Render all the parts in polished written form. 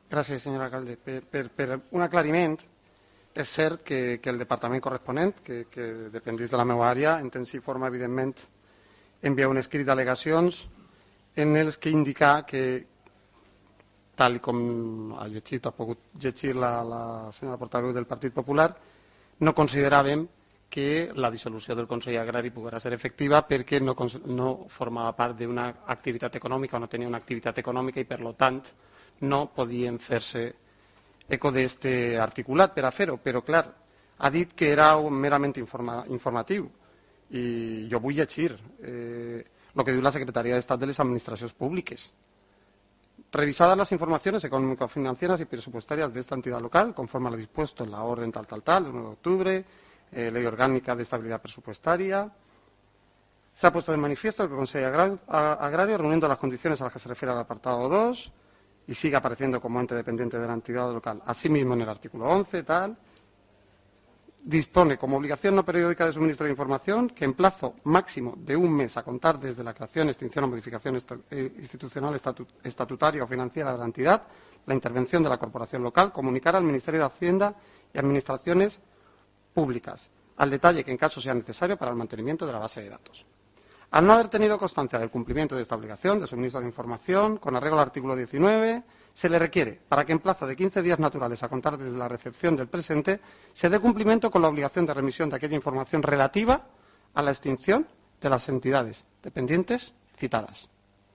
Gràcies, senyor alcalde. Per un aclariment, és cert que el departament corresponent, que dependís de la meva àrea, en temps i forma, evidentment, envia un escrit d'al·legacions en els que indica que, tal com ha llegit, ha pogut llegir la senyora portaveu del Partit Popular, no consideràvem que la dissolució del Consell Agrari poguera ser efectiva perquè no formava part d'una activitat econòmica o no tenia una activitat econòmica i, per tant, no podien fer-se eco d'aquest articulat per a fer-ho. Però, clar, ha dit que era merament informatiu i jo vull llegir el que diu la Secretaria d'Estat de les Administracions Públiques. Revisadas las informaciones económico-financieras y presupuestarias de esta entidad local, conforme a lo dispuesto en la orden tal, del 1 de octubre, Ley Orgánica de Estabilidad Presupuestaria, se ha puesto de manifiesto que el Consejo Agrario, reuniendo las condiciones a las que se refiere al apartado 2, y sigue apareciendo como ente dependiente de la entidad local, asimismo en el artículo 11, dispone como obligación no periódica de suministro de información que en plazo máximo de un mes a contar desde la creación, extinción o modificación institucional, estatutaria o financiera de la entidad, la intervención de la corporación local, comunicar al Ministerio de Hacienda y Administraciones Públicas, al detalle que en caso sea necesario para el mantenimiento de la base de datos. Al no haber tenido constancia del cumplimiento de esta obligación de suministro de información, con arreglo al artículo 19, se le requiere, para que en plazo de 15 días naturales a contar desde la recepción del presente, se dé cumplimiento con la obligación de remisión de aquella información relativa a la extinción de las entidades dependientes citadas.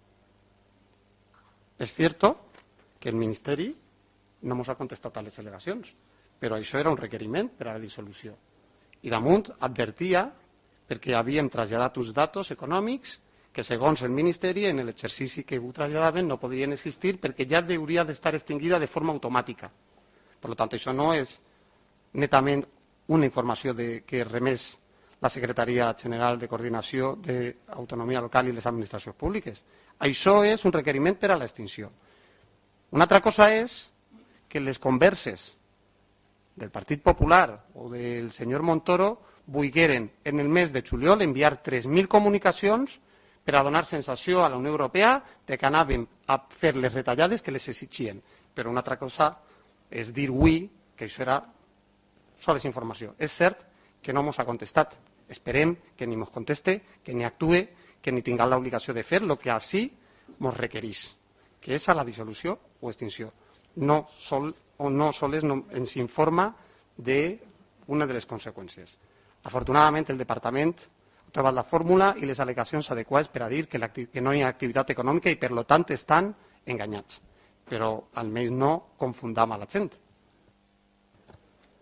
És cierto que el Ministeri no ens ha contestat a les al·legacions, però això era un requeriment per a la dissolució. I damunt advertia perquè havíem traslladat uns datos econòmics que, segons el Ministeri, en l'exercici que ho traslladaven no podrien existir perquè ja hauria d'estar extingida de forma automàtica. Per tant, això no és netament una informació que remés la Secretaria General de Coordinació d'Autonomia Local i les Administracions Públiques. Això és un requeriment per a l'extinció. Una altra cosa és que les converses del Partit Popular o del senyor Montoro volgueren en el mes de juliol enviar 3.000 comunicacions per a donar sensació a la Unió Europea de que anàvem a fer les retallades que les exigien. Però una altra cosa és dir avui que això era sols informació. És cert que no ens ha contestat. Esperem que ni ens conteste, que ni actue, que ni tinguem l'obligació de fer el que així ens requereix, que és a la dissolució o extinció. No sols ens informa d'una de les conseqüències. Afortunadament, el Departament ha trobat la fórmula i les al·legacions adequades per a dir que no hi ha activitat econòmica i, per tant, estan enganyats. Però almenys no confundam a la gent.